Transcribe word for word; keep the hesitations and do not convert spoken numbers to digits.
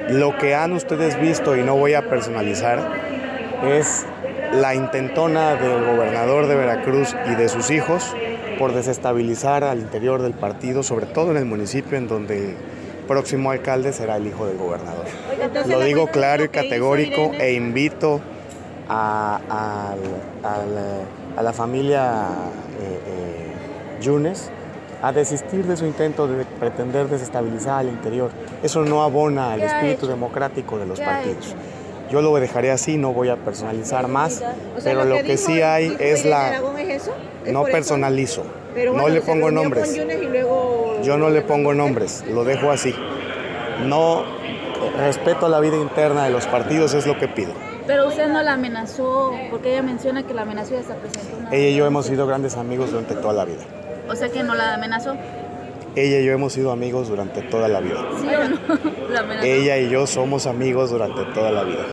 Lo que han ustedes visto, y no voy a personalizar, es la intentona del gobernador de Veracruz y de sus hijos por desestabilizar al interior del partido, sobre todo en el municipio en donde el próximo alcalde será el hijo del gobernador. Lo digo claro y categórico e invito a, a, a, a la familia eh, eh, Yunes a desistir de su intento de pretender desestabilizar al interior. Eso no abona al espíritu democrático de los partidos. Yo lo dejaré así, no voy a personalizar más, o sea, pero lo que, lo que dijo, sí hay es la... ¿Es eso? ¿Es no personalizo, pero bueno, no le pongo nombres. Luego... Yo no le pongo nombres, lo dejo así. No, respeto a la vida interna de los partidos, es lo que pido. Pero usted no la amenazó, porque ella menciona que la amenazó y hasta presentó una... Ella y yo hemos sido grandes amigos durante toda la vida. O sea que no la amenazó. Ella y yo hemos sido amigos durante toda la vida. ¿Sí o no? ¿La amenazó? Ella y yo somos amigos durante toda la vida.